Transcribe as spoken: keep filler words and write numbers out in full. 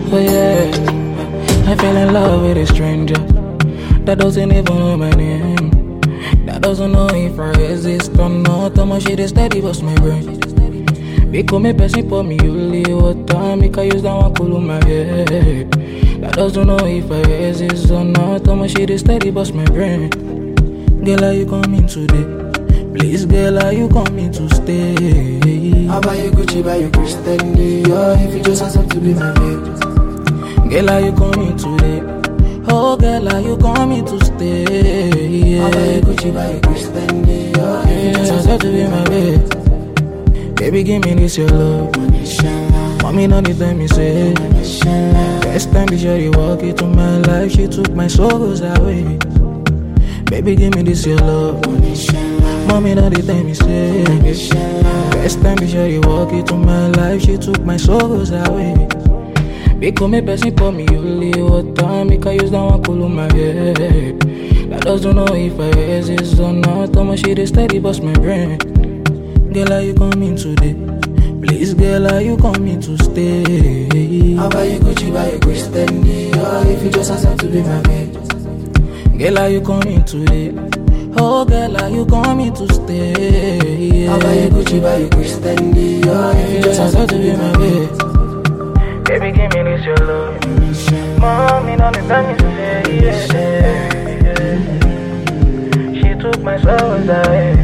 Oh yeah, I fell in love with a stranger that doesn't even know my name, that doesn't know if I exist or not. How much shit is steady bust my brain. Because me person for me only water, make I use that one cool my head. That doesn't know if I exist or not. How much shit is steady bust my brain. Girl, are you coming today? Please, girl, are you coming to stay? I buy you Gucci, buy you Christian Dior, if you just have to be my babe. Girl, are you coming today? Oh, girl, are you coming to stay? I buy you Gucci, buy you Christian Dior, if you just have to be my babe. Baby, give me this your love. Mommy, not the time me say. Best time be sure you walk into my life. She took my sorrows away. Baby, give me this your love. Mommy, not the time me say. Best time be sure you walk into my life. She took my sorrows away. Because me person for me only water, make I use that one cool on my head. That doesn't know if I exist or not. How much shit is steady bust my brain. Girl, are you coming today? Please, girl, are you coming to stay? I buy you Gucci, buy you Christian Dior, if you just have to be my babe. Girl, are you coming today? Oh, girl, are you coming to stay? I buy you Gucci, buy you Christian Dior, if you just have to be my babe. Baby, give me this your love. Mommy, not the time you say, yeah, yeah. She took my sorrows away.